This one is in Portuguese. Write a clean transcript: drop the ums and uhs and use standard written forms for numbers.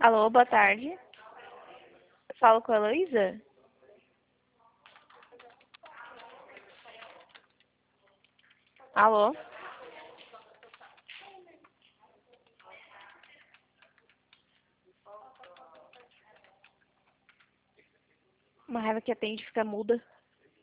Alô, boa tarde. Eu falo com a Heloísa? Alô? Uma raiva que atende fica muda.